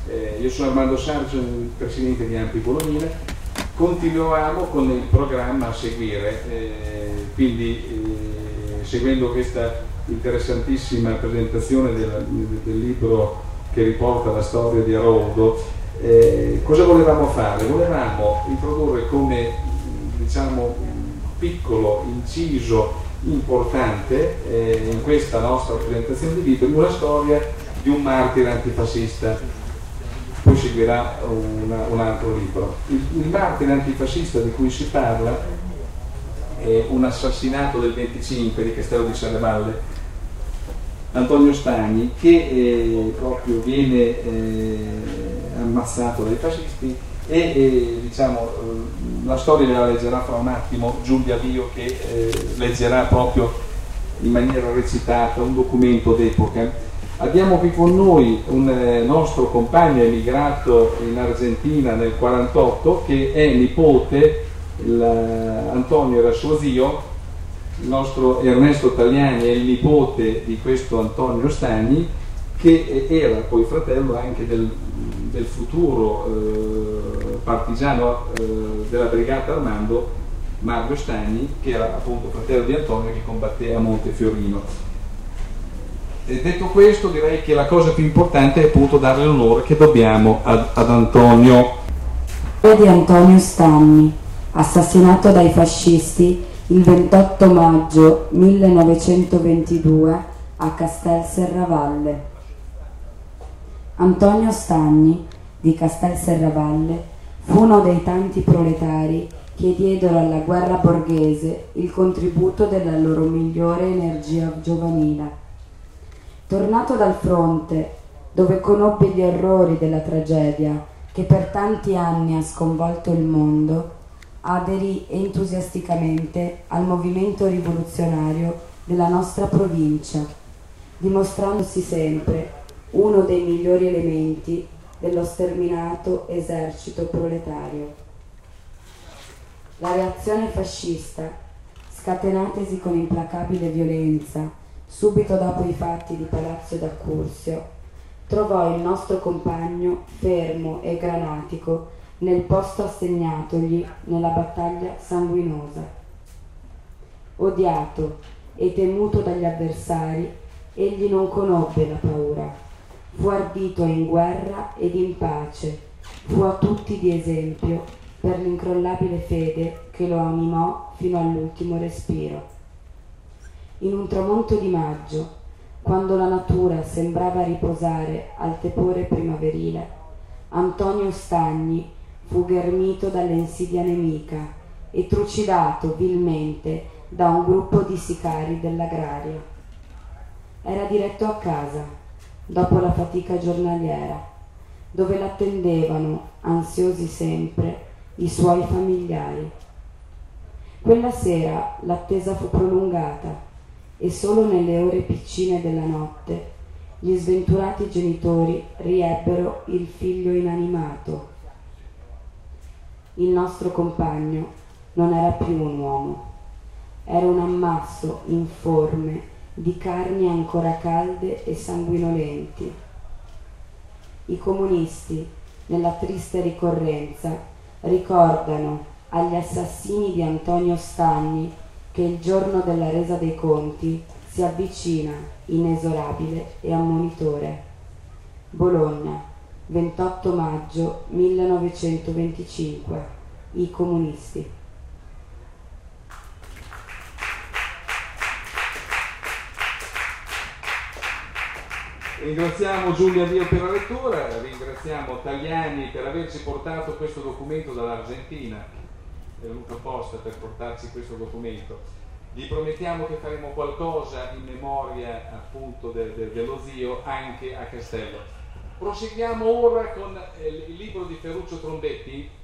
Io sono Armando Sarri, sono il presidente di ANPI Bolognina. Continuiamo con il programma a seguire, seguendo questa interessantissima presentazione del libro che riporta la storia di Haroldo. Cosa volevamo fare? Volevamo introdurre come, diciamo, piccolo inciso importante in questa nostra presentazione di libri una storia di un martire antifascista. Poi seguirà un altro libro. Il martire antifascista di cui si parla è un assassinato del 25 di Castello di Serravalle, Antonio Stagni, che proprio viene ammazzato dai fascisti e diciamo, la storia la leggerà fra un attimo Giulia Vio, che leggerà proprio in maniera recitata un documento d'epoca. Abbiamo qui con noi un nostro compagno emigrato in Argentina nel 1948 che è nipote, Antonio era suo zio, il nostro Ernesto Tagliani è il nipote di questo Antonio Stagni, che era poi fratello anche del futuro partigiano della Brigata Armando, Mario Stagni, che era appunto fratello di Antonio, che combatté a Montefiorino. E detto questo, direi che la cosa più importante è appunto dare l'onore che dobbiamo ad Antonio. Di Antonio Stagni, assassinato dai fascisti il 28 maggio 1922 a Castel Serravalle. Antonio Stagni di Castel Serravalle fu uno dei tanti proletari che diedero alla guerra borghese il contributo della loro migliore energia giovanile. Tornato dal fronte, dove conobbe gli orrori della tragedia che per tanti anni ha sconvolto il mondo, aderì entusiasticamente al movimento rivoluzionario della nostra provincia, dimostrandosi sempre uno dei migliori elementi dello sterminato esercito proletario. La reazione fascista, scatenatesi con implacabile violenza subito dopo i fatti di Palazzo d'Accursio, trovò il nostro compagno fermo e granatico nel posto assegnatogli nella battaglia sanguinosa. Odiato e temuto dagli avversari, egli non conobbe la paura, fu ardito in guerra ed in pace, fu a tutti di esempio per l'incrollabile fede che lo animò fino all'ultimo respiro. In un tramonto di maggio, quando la natura sembrava riposare al tepore primaverile, Antonio Stagni fu ghermito dall'insidia nemica e trucidato vilmente da un gruppo di sicari dell'agraria. Era diretto a casa, dopo la fatica giornaliera, dove l'attendevano, ansiosi sempre, i suoi familiari. Quella sera l'attesa fu prolungata e solo nelle ore piccine della notte gli sventurati genitori riebbero il figlio inanimato. Il nostro compagno non era più un uomo, era un ammasso informe di carni ancora calde e sanguinolenti. I comunisti, nella triste ricorrenza, ricordano agli assassini di Antonio Stagni che il giorno della resa dei conti si avvicina inesorabile e ammonitore. Bologna, 28 maggio 1925. I comunisti. Ringraziamo Giulia Dio per la lettura, ringraziamo Tagliani per averci portato questo documento dall'Argentina. È venuto apposta per portarci questo documento. Gli promettiamo che faremo qualcosa in memoria appunto dello zio anche a Castello. Proseguiamo ora con il libro di Ferruccio Trombetti,